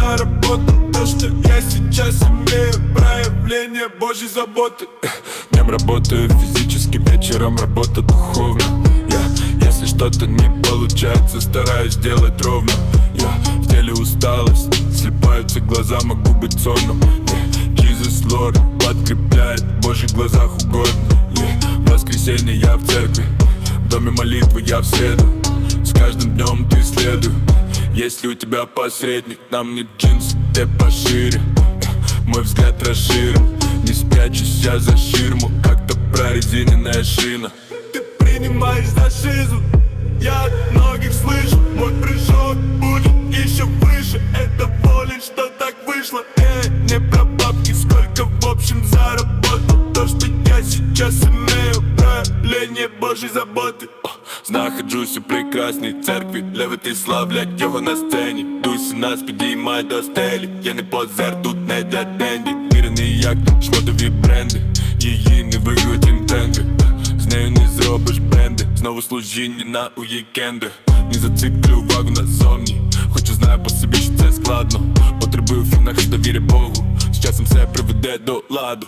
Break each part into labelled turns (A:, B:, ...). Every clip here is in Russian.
A: заработал то, что я сейчас имею, проявление Божьей заботы. Днем работаю физически, вечером работа духовно. Если что-то не получается, стараюсь делать ровно. В теле усталость, слепаются глаза, могу быть сонным. Jesus Lord подкрепляет, в Божьих глазах угодно. В воскресенье я в церкви, в доме молитвы я в среду. С каждым днем ты следуй. Если у тебя посредник, нам не джинсы, те пошире. Мой взгляд расширен, не спрячусь я за ширму, как-то прорезиненная шина. Ты принимаешь за шизу, я от многих слышу. Мой прыжок будет еще выше, это воля, что так вышло. Не про бабки, сколько в общем заработал то, что я сейчас имею, проявление Божьей заботы. Знаходжусь у прекрасній церкві, левити славлять його на сцені. Дусі нас підіймають до стелі, я не позер, тут не для денді. Вірений як шмотові бренди, її не виготім тренди. З нею не зробиш бренди, знову служіння на уікенди. Не зациклю увагу назовні, хоча знаю по собі, що це складно. Потребую в фінах, що довіря Богу, з часом все приведе до ладу.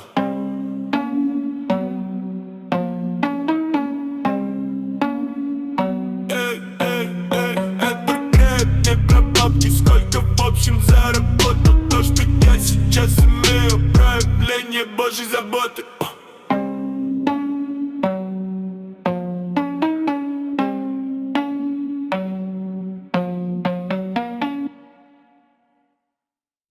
A: Сколько в общем заработал то, что я сейчас имею, проявление Божьей заботы.